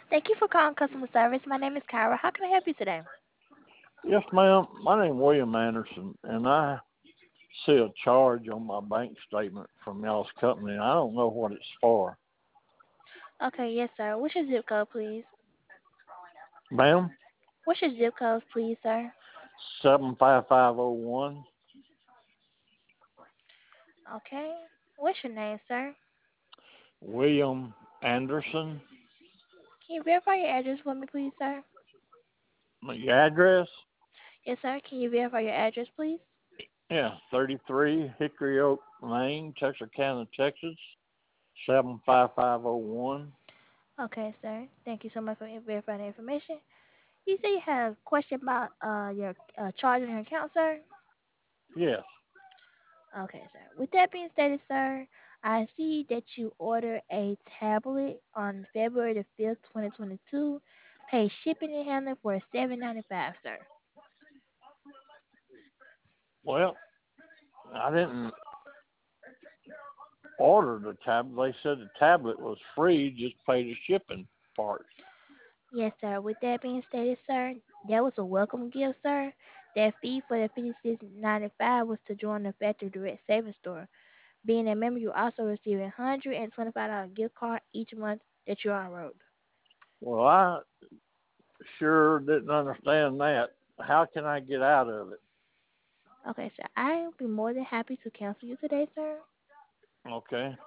Thank you for calling customer service. My name is Kyra. How can I help you today? Yes, ma'am. My name is William Anderson, and I see a charge on my bank statement from y'all's company. I don't know what it's for. Okay, yes, sir. What's your zip code, please? Ma'am, What's your zip code, please, sir? 75501. Okay. What's your name, sir? William Anderson. Can you verify your address for me, please, sir? My address? Yes, sir. Can you verify your address, please? Yeah, 33 Hickory Oak Lane, Texarkana, Texas, 75501. Okay, sir. Thank you so much for verifying the information. You say you have a question about your charge on your account, sir? Yes. Okay, sir. With that being stated, sir, I see that you ordered a tablet on February the 5th, 2022. Pay shipping and handling for $7.95, sir. Well, I didn't order the tablet. They said the tablet was free, just pay the shipping part. Yes, sir. With that being stated, sir, that was a welcome gift, sir. That fee for the $56.95 was to join the Factory Direct Savings Store. Being a member, you also receive a $125 gift card each month that you are owed. Well, I sure didn't understand that. How can I get out of it? Okay, sir. I'll be more than happy to cancel you today, sir. Okay.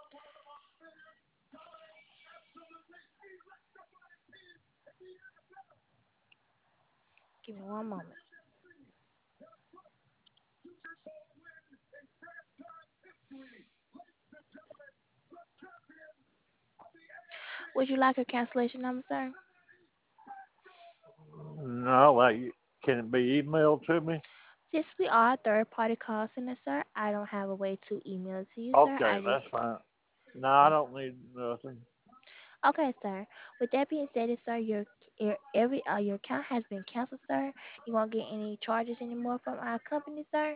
Give me one moment. Would you like a cancellation number, sir? No, can it be emailed to me? Since we are a third party call center, sir, I don't have a way to email it to you, sir. Okay, I just that's fine. No, I yes. don't need nothing. Okay, sir. With that being said, sir, your account has been canceled, sir. You won't get any charges anymore from our company, sir.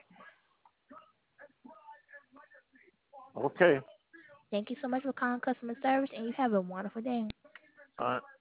Okay. Thank you so much for calling customer service, and you have a wonderful day. All right.